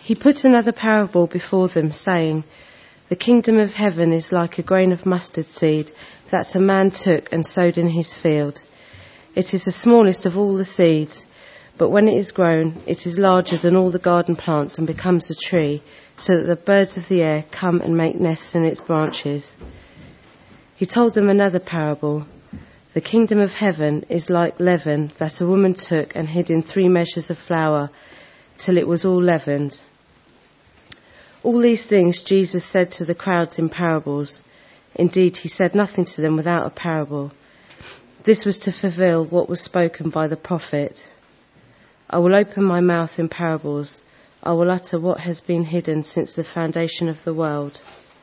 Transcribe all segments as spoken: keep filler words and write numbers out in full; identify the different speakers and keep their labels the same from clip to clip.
Speaker 1: He put another parable before them, saying, "The kingdom of heaven is like a grain of mustard seed that a man took and sowed in his field. It is the smallest of all the seeds, but when it is grown, it is larger than all the garden plants and becomes a tree, so that the birds of the air come and make nests in its branches." He told them another parable. "The kingdom of heaven is like leaven that a woman took and hid in three measures of flour till it was all leavened." All these things Jesus said to the crowds in parables. Indeed, he said nothing to them without a parable. This was to fulfill what was spoken by the prophet. "I will open my mouth in parables. I will utter what has been hidden since the foundation of the world."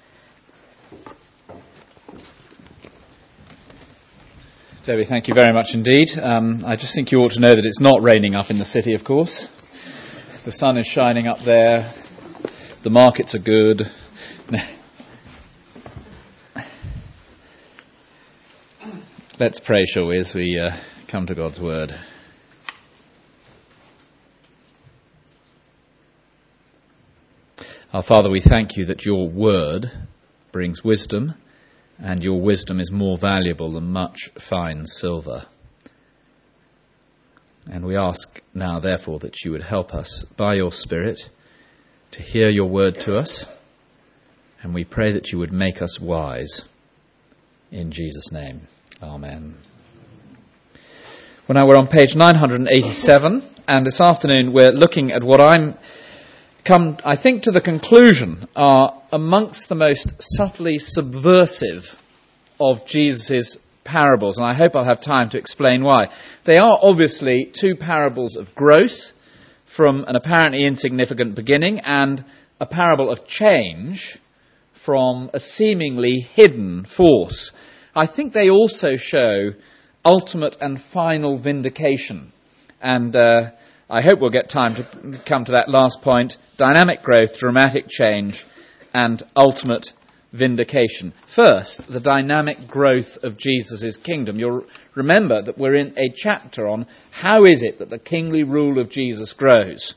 Speaker 2: Debbie, thank you very much indeed. Um, I just think you ought to know that it's not raining up in the city, of course. The sun is shining up there. The markets are good. Let's pray, shall we, as we uh, come to God's word. Our Father, we thank you that your word brings wisdom, and your wisdom is more valuable than much fine silver. And we ask now, therefore, that you would help us by your Spirit to hear your word to us, and we pray that you would make us wise. In Jesus' name, amen. Well, now we're on page nine hundred eighty-seven, and this afternoon we're looking at what I'm come, I think, to the conclusion are amongst the most subtly subversive of Jesus' parables, and I hope I'll have time to explain why. They are obviously two parables of growth from an apparently insignificant beginning, and a parable of change from a seemingly hidden force. I think they also show ultimate and final vindication, and uh, I hope we'll get time to come to that last point: dynamic growth, dramatic change, and ultimate vindication. First, the dynamic growth of Jesus' kingdom. You'll remember that we're in a chapter on how is it that the kingly rule of Jesus grows.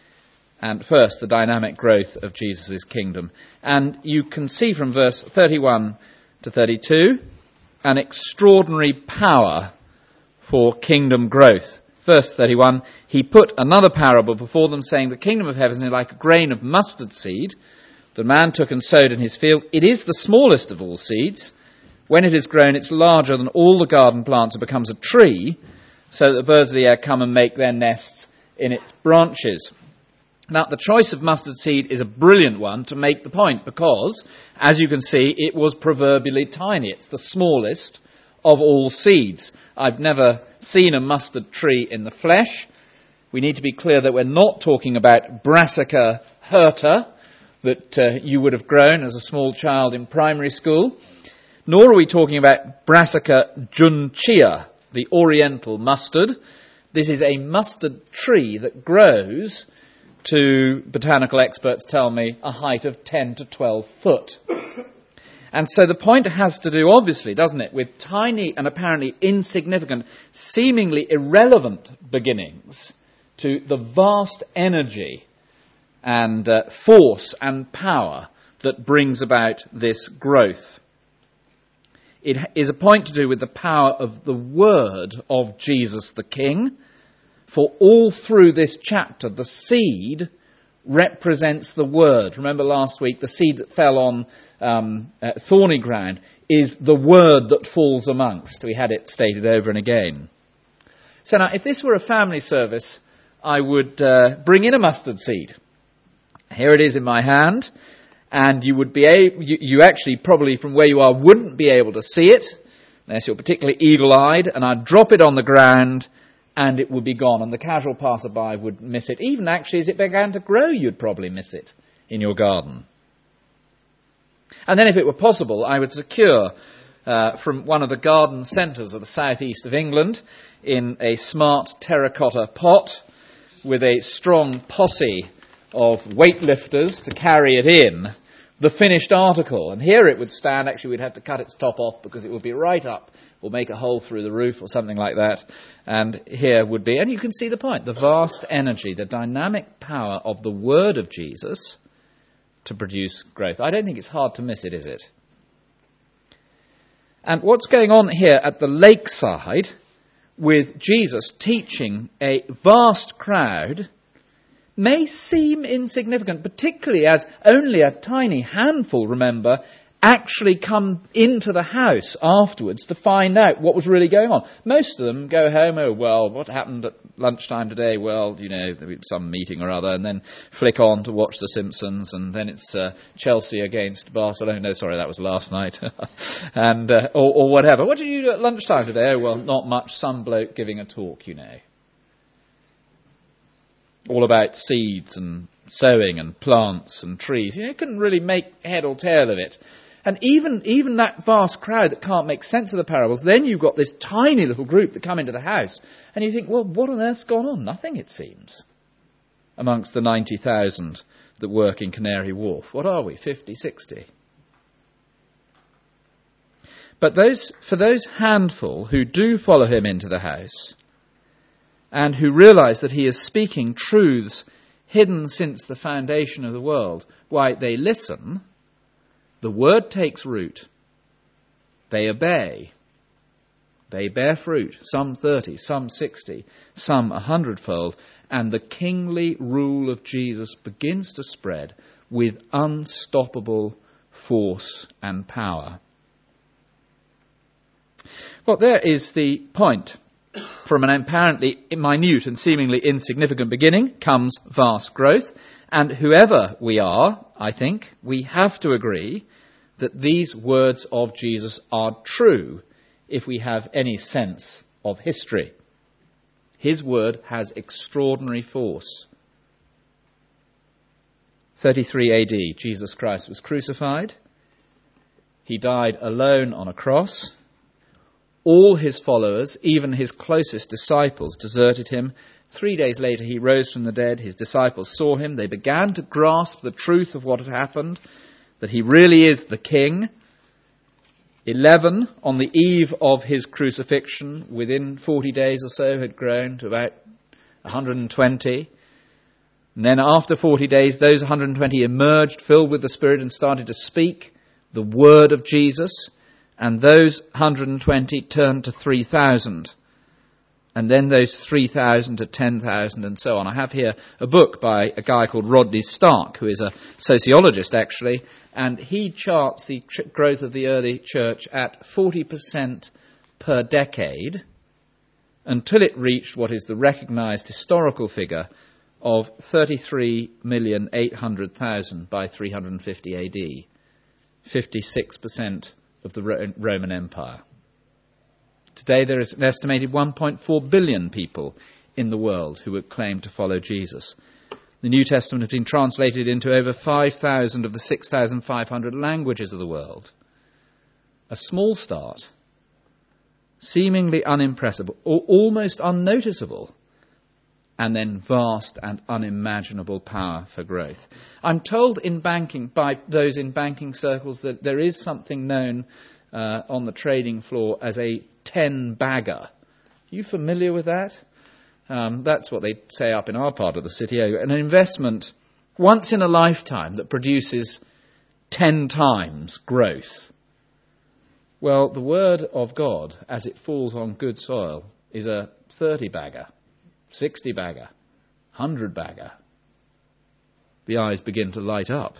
Speaker 2: And first, the dynamic growth of Jesus' kingdom. And you can see from verse thirty-one to thirty-two an extraordinary power for kingdom growth. Verse thirty-one, he put another parable before them, saying, "The kingdom of heaven is like a grain of mustard seed that a man took and sowed in his field. It is the smallest of all seeds. When it is grown, it's larger than all the garden plants and becomes a tree, so that the birds of the air come and make their nests in its branches." Now, the choice of mustard seed is a brilliant one to make the point, because, as you can see, it was proverbially tiny. It's the smallest of all seeds. I've never seen a mustard tree in the flesh. We need to be clear that we're not talking about Brassica hirta, that uh, you would have grown as a small child in primary school, nor are we talking about Brassica junchia, the oriental mustard. This is a mustard tree that grows to, botanical experts tell me, a height of ten to twelve foot. And so the point has to do, obviously, doesn't it, with tiny and apparently insignificant, seemingly irrelevant beginnings to the vast energy and uh, force and power that brings about this growth. It is a point to do with the power of the word of Jesus the King. For all through this chapter, the seed represents the word. Remember last week, the seed that fell on um, uh, thorny ground is the word that falls amongst. We had it stated over and again. So now, if this were a family service, I would uh, bring in a mustard seed. Here it is in my hand, and you would be able, you, you actually probably from where you are wouldn't be able to see it, unless you're particularly eagle-eyed, and I'd drop it on the ground, and it would be gone, and the casual passerby would miss it. Even actually as it began to grow, you'd probably miss it in your garden. And then if it were possible, I would secure uh, from one of the garden centres of the southeast of England in a smart terracotta pot with a strong posse of weightlifters to carry it in, the finished article. And here it would stand, actually we'd have to cut its top off because it would be right up, or make a hole through the roof or something like that. And here would be, and you can see the point, the vast energy, the dynamic power of the word of Jesus to produce growth. I don't think it's hard to miss it, is it? And what's going on here at the lakeside with Jesus teaching a vast crowd may seem insignificant, particularly as only a tiny handful, remember, actually come into the house afterwards to find out what was really going on. Most of them go home, oh, well, what happened at lunchtime today? Well, you know, there was some meeting or other, and then flick on to watch The Simpsons, and then it's uh, Chelsea against Barcelona. No, sorry, that was last night. and uh, or, or whatever. What did you do at lunchtime today? Oh, well, not much. Some bloke giving a talk, you know. All about seeds and sowing and plants and trees. You know, you couldn't really make head or tail of it. And even even that vast crowd that can't make sense of the parables, then you've got this tiny little group that come into the house. And you think, well, what on earth's gone on? Nothing, it seems, amongst the ninety thousand that work in Canary Wharf. What are we, fifty, sixty? But those for those handful who do follow him into the house and who realise that he is speaking truths hidden since the foundation of the world, why, they listen. The word takes root. They obey. They bear fruit, some thirty, some sixty, some a hundredfold, and the kingly rule of Jesus begins to spread with unstoppable force and power. Well, there is the point. From an apparently minute and seemingly insignificant beginning comes vast growth, and whoever we are, I think, we have to agree that these words of Jesus are true if we have any sense of history. His word has extraordinary force. thirty-three A D, Jesus Christ was crucified. He died alone on a cross. All his followers, even his closest disciples, deserted him. Three days later he rose from the dead. His disciples saw him. They began to grasp the truth of what had happened, that he really is the king. Eleven, on the eve of his crucifixion, within forty days or so, had grown to about one hundred twenty. And then after forty days, those one hundred twenty emerged, filled with the Spirit, and started to speak the word of Jesus. And those one hundred twenty turned to three thousand. And then those three thousand to ten thousand and so on. I have here a book by a guy called Rodney Stark, who is a sociologist actually, and he charts the ch- growth of the early church at forty percent per decade until it reached what is the recognised historical figure of thirty-three million eight hundred thousand by three hundred fifty A D. fifty-six percent of the Ro- Roman Empire. Today there is an estimated one point four billion people in the world who would claim to follow Jesus. The New Testament has been translated into over five thousand of the six thousand five hundred languages of the world. A small start, seemingly unimpressible, or almost unnoticeable, and then vast and unimaginable power for growth. I'm told in banking, by those in banking circles, that there is something known uh, on the trading floor as a ten-bagger. Are you familiar with that? Um, that's what they say up in our part of the city. An investment once in a lifetime that produces ten times growth. Well, the word of God, as it falls on good soil, is a thirty-bagger. sixty-bagger, one hundred-bagger. The eyes begin to light up.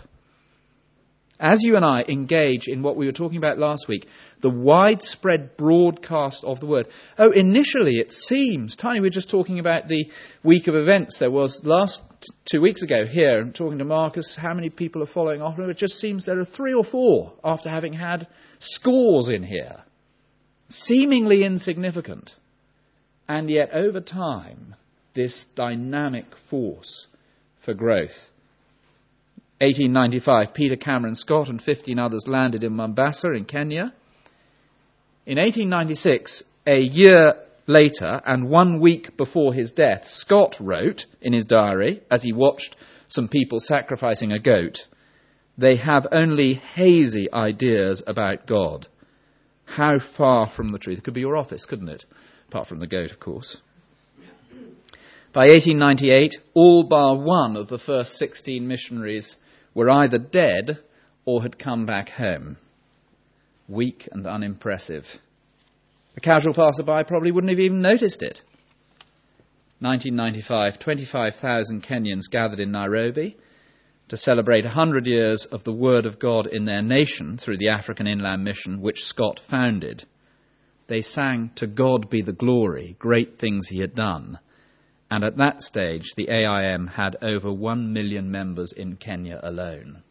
Speaker 2: As you and I engage in what we were talking about last week, the widespread broadcast of the word. Oh, initially it seems, Tiny, we were just talking about the week of events there was last two weeks ago here, and talking to Marcus, how many people are following after him? It just seems there are three or four after having had scores in here. Seemingly insignificant. And yet over time, this dynamic force for growth. eighteen ninety-five, Peter Cameron Scott and fifteen others landed in Mombasa in Kenya. In eighteen ninety-six, a year later and one week before his death, Scott wrote in his diary, as he watched some people sacrificing a goat, They have only hazy ideas about God. How far from the truth? It could be your office, couldn't it? Apart from the goat, of course. By eighteen ninety-eight, all bar one of the first sixteen missionaries were either dead or had come back home. Weak and unimpressive. A casual passerby probably wouldn't have even noticed it. nineteen ninety-five, twenty-five thousand Kenyans gathered in Nairobi to celebrate one hundred years of the Word of God in their nation through the African Inland Mission, which Scott founded. They sang, "To God be the glory, great things he had done." And at that stage, the A I M had over one million members in Kenya alone.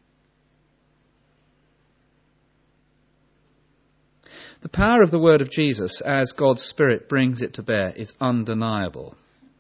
Speaker 2: The power of the word of Jesus, as God's Spirit brings it to bear, is undeniable.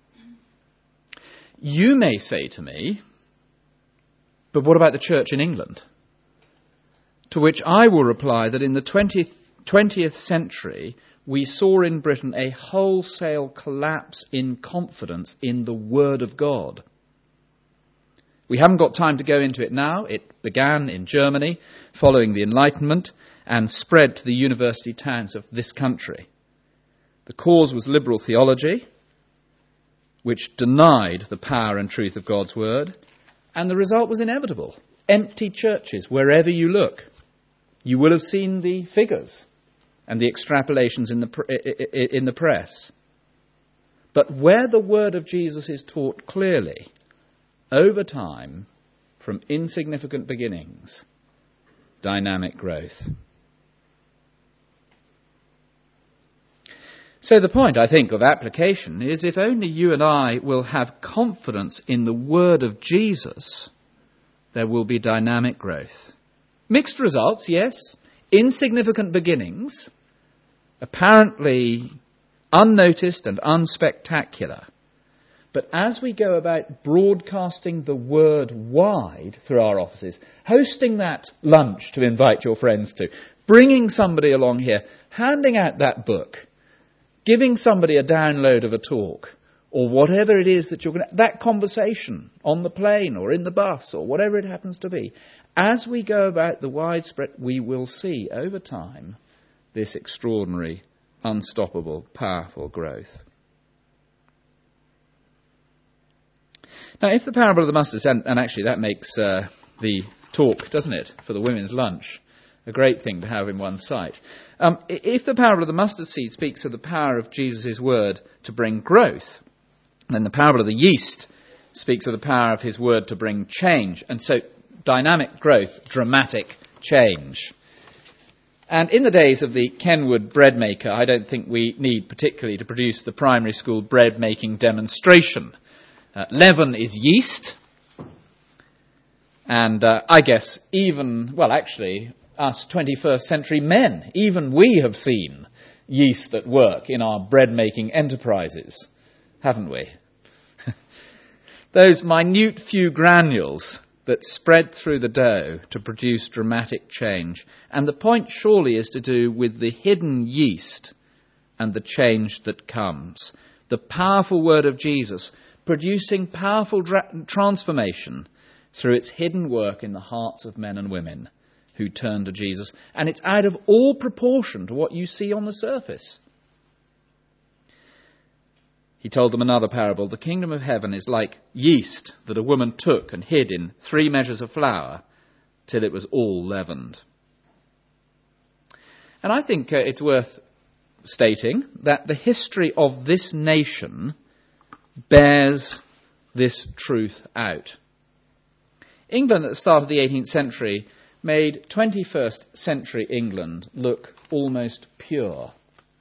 Speaker 2: You may say to me, but what about the church in England? To which I will reply that in the twentieth, twentieth century, we saw in Britain a wholesale collapse in confidence in the Word of God. We haven't got time to go into it now. It began in Germany following the Enlightenment and spread to the university towns of this country. The cause was liberal theology, which denied the power and truth of God's Word, and the result was inevitable. Empty churches wherever you look. You will have seen the figures and the extrapolations in the, in the press. But where the word of Jesus is taught clearly, over time, from insignificant beginnings, dynamic growth. So the point, I think, of application is if only you and I will have confidence in the word of Jesus, there will be dynamic growth. Mixed results, yes. Insignificant beginnings, apparently unnoticed and unspectacular. But as we go about broadcasting the word wide through our offices, hosting that lunch to invite your friends to, bringing somebody along here, handing out that book, giving somebody a download of a talk, or whatever it is that you're going to, that conversation on the plane or in the bus or whatever it happens to be, as we go about the widespread, we will see over time this extraordinary, unstoppable, powerful growth. Now, if the parable of the mustard seed, and, and actually that makes uh, the talk, doesn't it, for the women's lunch, a great thing to have in one's sight. Um, if the parable of the mustard seed speaks of the power of Jesus' word to bring growth, then the parable of the yeast speaks of the power of his word to bring change. And so dynamic growth, dramatic change. And in the days of the Kenwood bread maker, I don't think we need particularly to produce the primary school bread making demonstration. Uh, leaven is yeast. And uh, I guess even, well actually, us twenty-first century men, even we have seen yeast at work in our bread-making enterprises, haven't we? Those minute few granules that spread through the dough to produce dramatic change. And the point surely is to do with the hidden yeast and the change that comes. The powerful word of Jesus producing powerful dra- transformation through its hidden work in the hearts of men and women who turn to Jesus. And it's out of all proportion to what you see on the surface. He told them another parable. The kingdom of heaven is like yeast that a woman took and hid in three measures of flour till it was all leavened. And I think uh, it's worth stating that the history of this nation bears this truth out. England at the start of the eighteenth century made twenty-first century England look almost pure.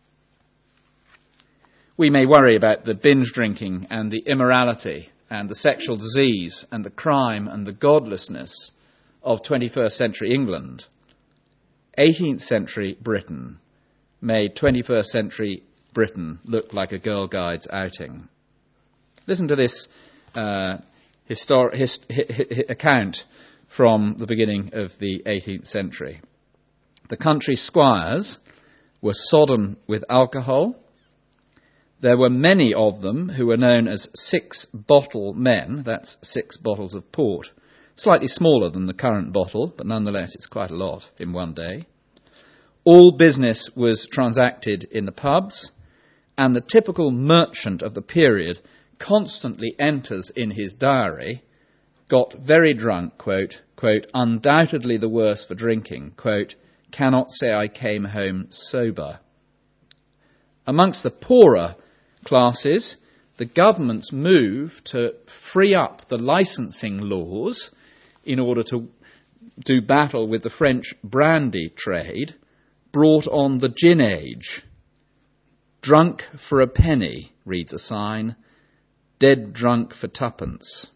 Speaker 2: We may worry about the binge drinking and the immorality and the sexual disease and the crime and the godlessness of twenty-first century England. eighteenth century Britain made twenty-first century Britain look like a Girl Guides outing. Listen to this uh, histor- his- hi- account from the beginning of the eighteenth century. The country squires were sodden with alcohol. There were many of them who were known as six-bottle men, that's six bottles of port. Slightly smaller than the current bottle, but nonetheless it's quite a lot in one day. All business was transacted in the pubs, and the typical merchant of the period constantly enters in his diary, got very drunk, quote, quote, undoubtedly the worse for drinking, quote, cannot say I came home sober. Amongst the poorer classes, the government's move to free up the licensing laws in order to do battle with the French brandy trade brought on the gin age. Drunk for a penny, reads a sign. Dead drunk for twopence.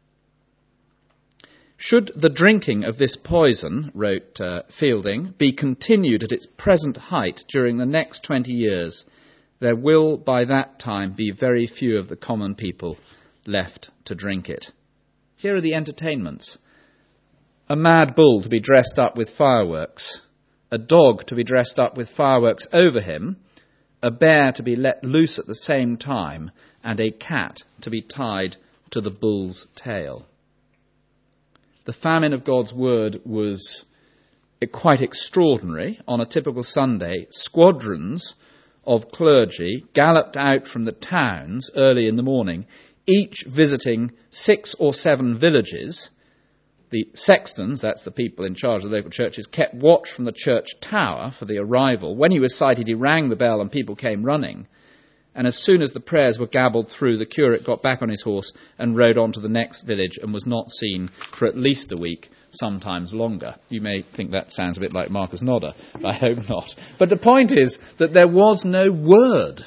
Speaker 2: Should the drinking of this poison, wrote uh, Fielding, be continued at its present height during the next twenty years, there will by that time be very few of the common people left to drink it. Here are the entertainments. A mad bull to be dressed up with fireworks, a dog to be dressed up with fireworks over him, a bear to be let loose at the same time, and a cat to be tied to the bull's tail. The famine of God's word was quite extraordinary. On a typical Sunday, squadrons of clergy galloped out from the towns early in the morning, each visiting six or seven villages. The sextons, that's the people in charge of the local churches, kept watch from the church tower for the arrival. When he was sighted, he rang the bell and people came running. And as soon as the prayers were gabbled through, the curate got back on his horse and rode on to the next village and was not seen for at least a week, sometimes longer. You may think that sounds a bit like Marcus Nodder. I hope not. But the point is that there was no word.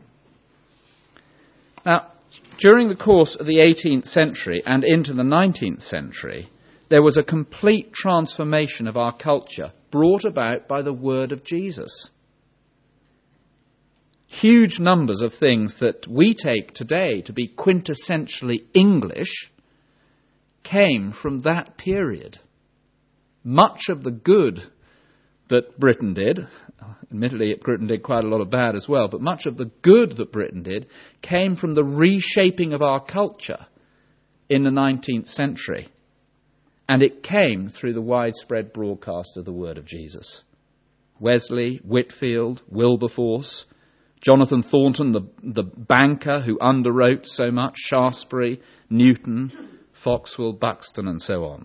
Speaker 2: Now, during the course of the eighteenth century and into the nineteenth century, there was a complete transformation of our culture brought about by the word of Jesus. Huge numbers of things that we take today to be quintessentially English came from that period. Much of the good that Britain did, admittedly Britain did quite a lot of bad as well, but much of the good that Britain did came from the reshaping of our culture in the nineteenth century. And it came through the widespread broadcast of the word of Jesus. Wesley, Whitefield, Wilberforce, Jonathan Thornton, the, the banker who underwrote so much, Shaftesbury, Newton, Foxwell, Buxton, and so on.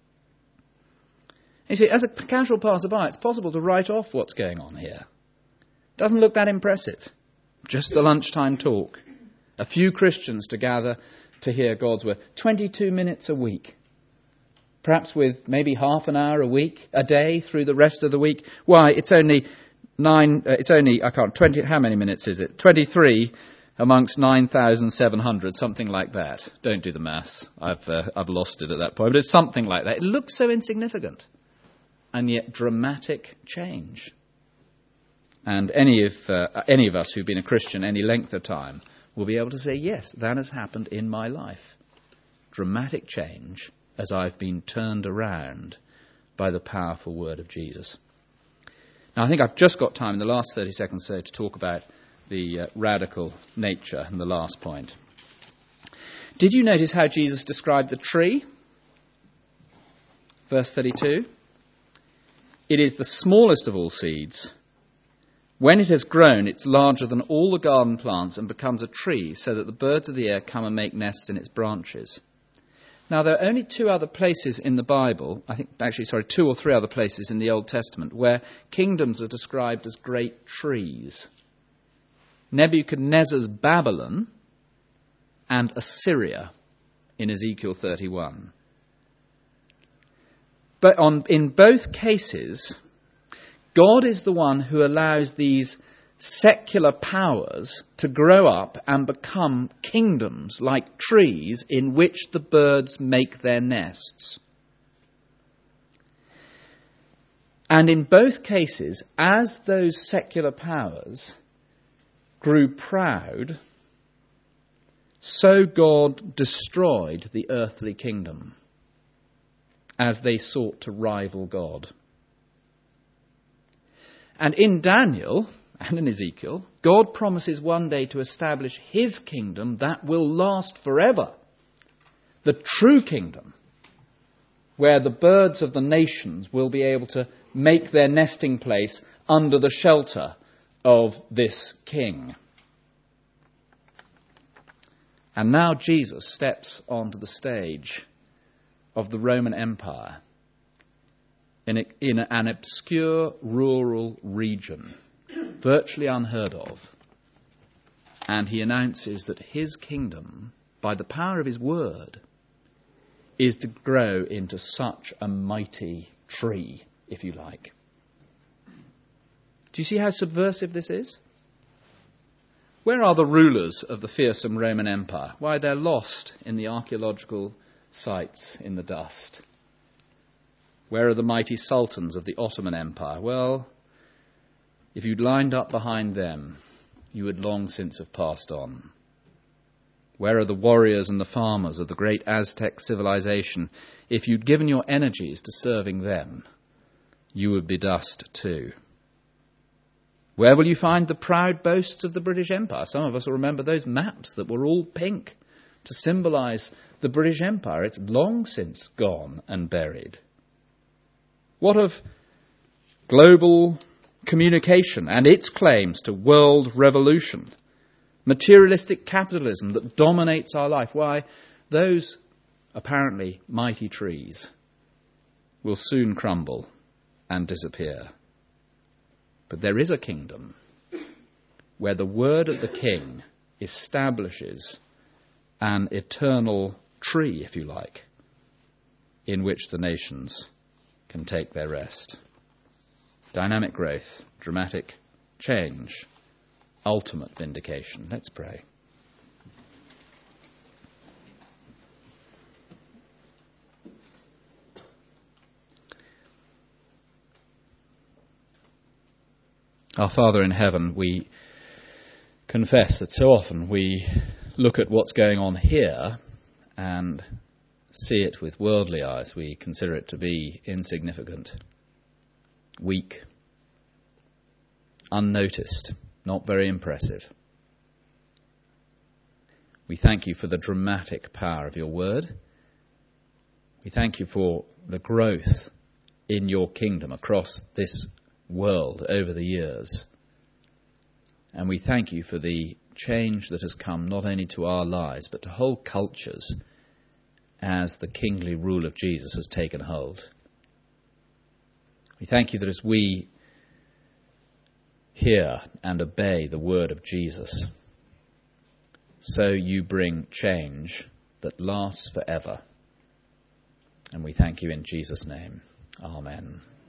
Speaker 2: You see, as a casual passerby, it's possible to write off what's going on here. Doesn't look that impressive. Just the lunchtime talk. A few Christians to gather to hear God's word. twenty-two minutes a week. Perhaps with maybe half an hour a week, a day through the rest of the week. Why, it's only nine, uh, it's only, I can't, twenty, how many minutes is it? twenty-three amongst nine thousand seven hundred, something like that. Don't do the maths. I've, uh, I've lost it at that point. But it's something like that. It looks so insignificant. And yet dramatic change. And any of, uh, any of us who've been a Christian any length of time will be able to say, yes, that has happened in my life. Dramatic change as I've been turned around by the powerful word of Jesus. Now, I think I've just got time in the last thirty seconds so to talk about the uh, radical nature and the last point. Did you notice how Jesus described the tree? Verse thirty-two. It is the smallest of all seeds. When it has grown, it's larger than all the garden plants and becomes a tree, so that the birds of the air come and make nests in its branches. Now, there are only two other places in the Bible, I think, actually, sorry, two or three other places in the Old Testament, where kingdoms are described as great trees. Nebuchadnezzar's Babylon and Assyria in Ezekiel thirty-one. But on, in both cases, God is the one who allows these secular powers to grow up and become kingdoms like trees in which the birds make their nests. And in both cases, as those secular powers grew proud, so God destroyed the earthly kingdom as they sought to rival God. And in Daniel and in Ezekiel, God promises one day to establish his kingdom that will last forever. The true kingdom where the birds of the nations will be able to make their nesting place under the shelter of this king. And now Jesus steps onto the stage of the Roman Empire in, a, in an obscure rural region, virtually unheard of. And he announces that his kingdom, by the power of his word, is to grow into such a mighty tree, if you like. Do you see how subversive this is? Where are the rulers of the fearsome Roman Empire? Why, they're lost in the archaeological sites in the dust. Where are the mighty sultans of the Ottoman Empire? Well, if you'd lined up behind them, you would long since have passed on. Where are the warriors and the farmers of the great Aztec civilization? If you'd given your energies to serving them, you would be dust too. Where will you find the proud boasts of the British Empire? Some of us will remember those maps that were all pink to symbolise the British Empire. It's long since gone and buried. What of global communication and its claims to world revolution? Materialistic capitalism that dominates our life. Why, those apparently mighty trees will soon crumble and disappear. But there is a kingdom where the word of the king establishes an eternal tree, if you like, in which the nations can take their rest. Dynamic growth, dramatic change, ultimate vindication. Let's pray. Our Father in heaven, we confess that so often we look at what's going on here and see it with worldly eyes. We consider it to be insignificant, weak, unnoticed, not very impressive. We thank you for the dramatic power of your word. We thank you for the growth in your kingdom across this world over the years. And we thank you for the change that has come not only to our lives but to whole cultures as the kingly rule of Jesus has taken hold. We thank you that as we hear and obey the word of Jesus, so you bring change that lasts forever. And we thank you in Jesus' name. Amen.